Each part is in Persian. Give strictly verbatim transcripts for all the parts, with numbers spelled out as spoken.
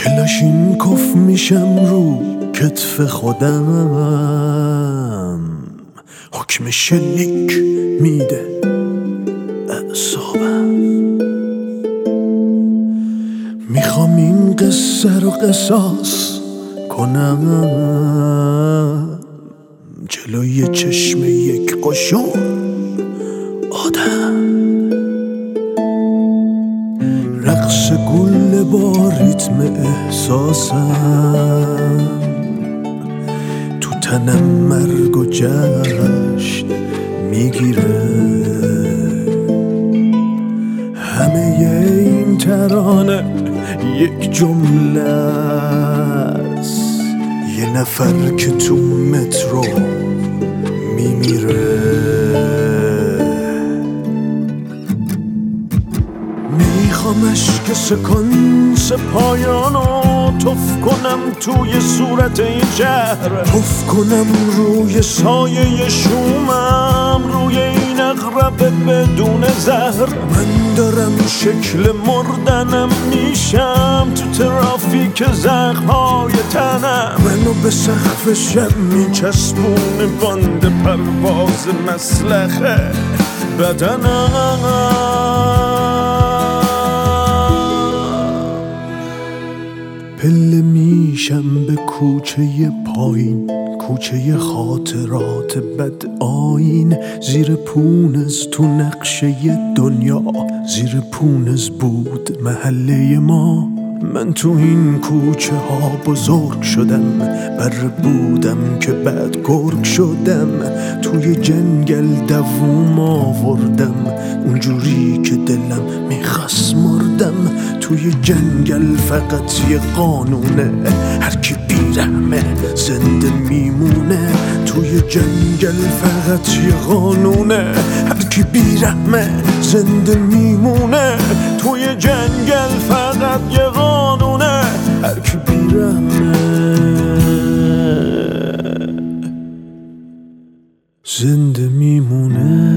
کلاشین کف میشم رو کتف خودم، حکم شلیک میده اعصابم. میخوام این قصه رو قصاص کنم جلوی چشم یک قشون آدم. رقص گل با ریتم احساسم، تو تنم مرگ و جشن میگیره. همه این ترانه یک جمله است، یه نفر که تو مترو میمیره. میخوام اشک سکانس پایانو تف کنم توی صورت این شهر، تف کنم روی سایه شومم، روی این اغرب بدون زهر. من دارم شکل مردنم میشم تو ترافیک زخم‌های تنم. منو به سقف شب میچسبونه باند پرواز مسلخه بدنم. پله میشم به کوچه پایین، کوچه خاطرات بد آیین. زیر پونز تو نقشه دنیا، زیر پونز بود محله ما. من تو این کوچه ها بزرگ شدم، بر بودم که بعد گرگ شدم. توی جنگل دووم آوردم، اونجوری که دلم میخواست مردم. توی جنگل فقط یه قانونه، هر کی بیرحمه زنده میمونه. توی جنگل فقط یه قانونه، هر کی بیرحمه زنده میمونه. توی جنگل فقط یه قانونه، هر کی بیرحمه زنده میمونه.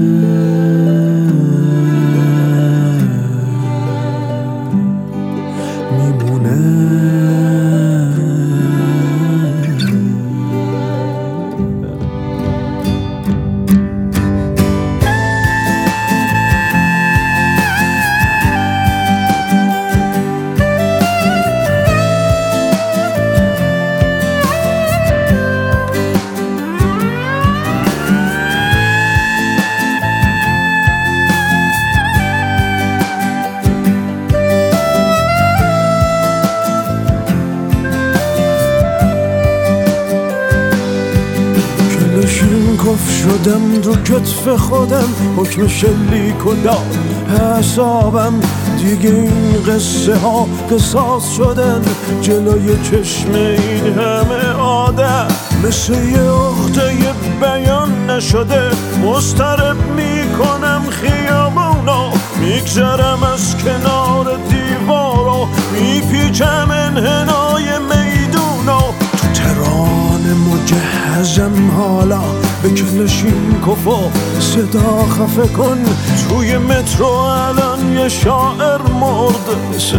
کف شدم رو کتف خودم، حکم شلیک و داد حسابم. دیگه این قصه ها قصاص شدن جلوی چشم این همه آدم. مثل یه عقده بیان نشده مضطرب میکنم خیابونا. میگذرم از کنار دیوارا، میپیچم انحنای میدونا. تو ترانه مجهزم حالا، به کلاشین کفا صدا خفه کن. توی مترو الان یه شاعر مرد مثل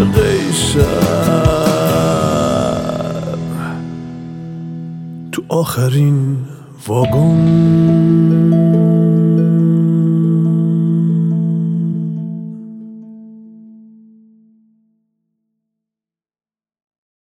قیصر تو آخرین واگن.